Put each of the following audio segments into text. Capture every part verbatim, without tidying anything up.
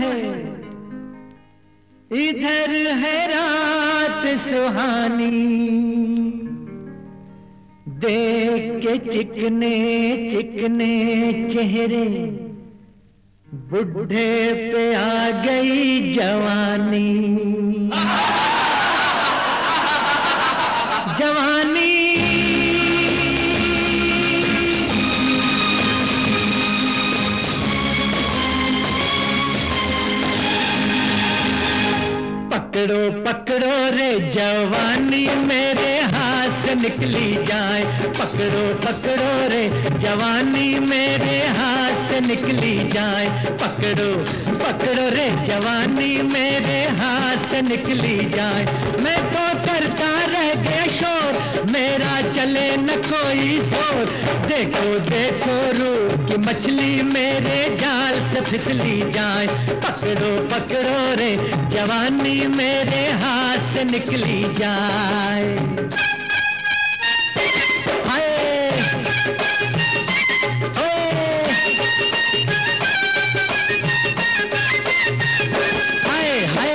है, इधर है रात सुहानी। देख के चिकने चिकने चेहरे, बुढ़े पे आ गई जवानी। जवानी पकड़ो पकड़ो रे जवानी मेरे हाथ से निकली जाए। पकड़ो पकड़ो रे जवानी मेरे हाथ से निकली जाए। पकड़ो पकड़ो रे जवानी मेरे हाथ से निकली जाए। मैं तो करता रह गया शोर, मेरा चले न कोई शोर। देखो देखो रूह की मछली मेरे जाल से फिसली जाए। पकड़ो पकड़ो रे जवानी मेरे हाथ से निकली जाए। हाय हाय हाय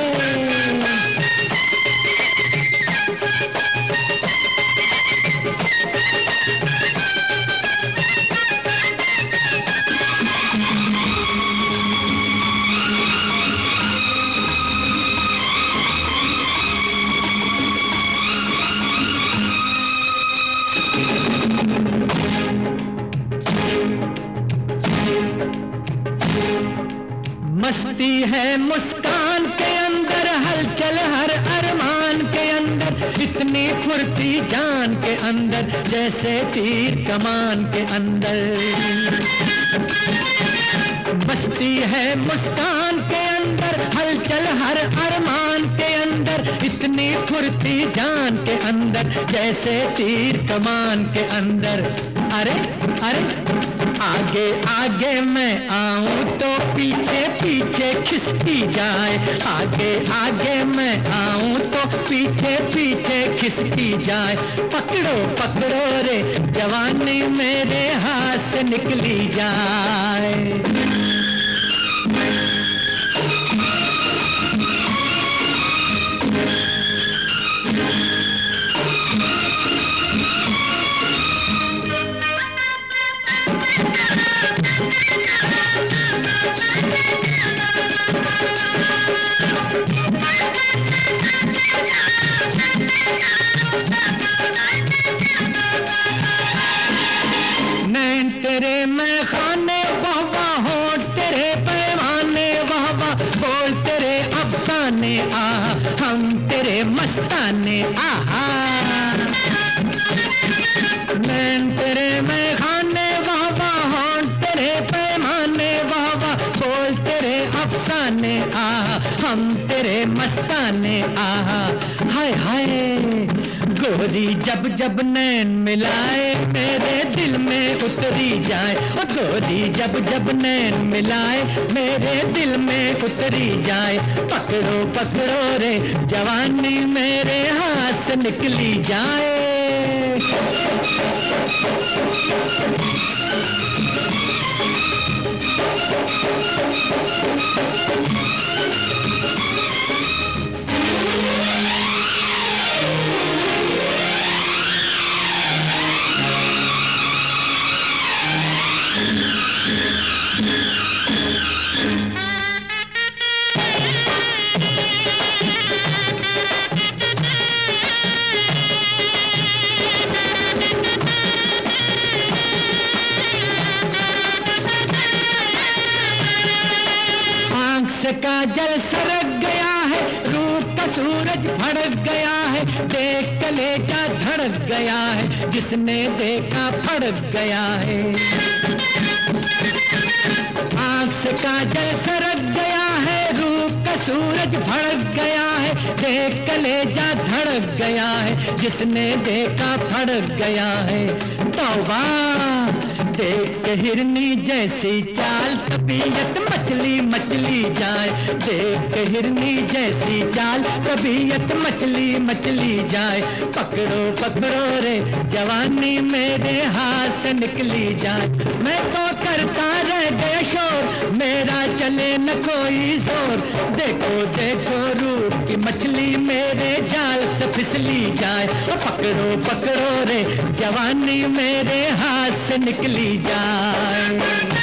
मस्ती है मुस्कान के अंदर, हलचल हर अरमान के अंदर। इतनी फुर्ती जान के अंदर, जैसे तीर कमान के अंदर। मस्ती है मुस्कान के अंदर, हलचल हर अरमान के अंदर। इतनी फुर्ती जान के अंदर, जैसे तीर कमान के अंदर। अरे अरे आगे आगे मैं आऊं तो पीछे पीछे खिसकी जाए। आगे आगे मैं आऊं तो पीछे पीछे खिसकी जाए। पकड़ो पकड़ो रे जवानी मेरे हाथ से निकली जाए। नैन तेरे मैं खाने वाह वाह, होंठ तेरे पैमाने वाह वाह। बोल तेरे अफसाने आहा, हम तेरे मस्ताने आहा। नैन तेरे मैं खाने वाह वाह, होंठ तेरे पैमाने वाह वाह। बोल तेरे अफसाने आहा, हम तेरे मस्ताने आहा। हाय हाय गोरी जब जब नैन मिलाए, मेरे दिल में उतरी जाए। ओ गोरी जब जब नैन मिलाए, मेरे दिल में उतरी जाए। पकड़ो पकड़ो रे जवानी मेरे हाथ से निकली जाए। से काजल सरक गया है, रूप का सूरज भड़क गया है। देख कलेजा धड़क गया है, जिसने देखा फड़क गया है। आँख से काजल सरक गया है, रूप का सूरज भड़क गया है। देख कलेजा धड़क गया है, जिसने देखा फड़क गया है। तौबा देख के हिरनी जैसी चाल, तबीयत मचली मचली जाए। देख के हिरनी जैसी चाल, तबीयत मचली मचली जाए। पकड़ो पकड़ो रे जवानी मेरे हाथ से निकली जाए। मैं तो करता रह गया शोर, मेरा चले न कोई जोर। देखो देखो रूप की मछली मेरे जाल से फिसली जाए, पकड़ो पकड़ो रे जवानी मेरे हाथ से निकली जाए।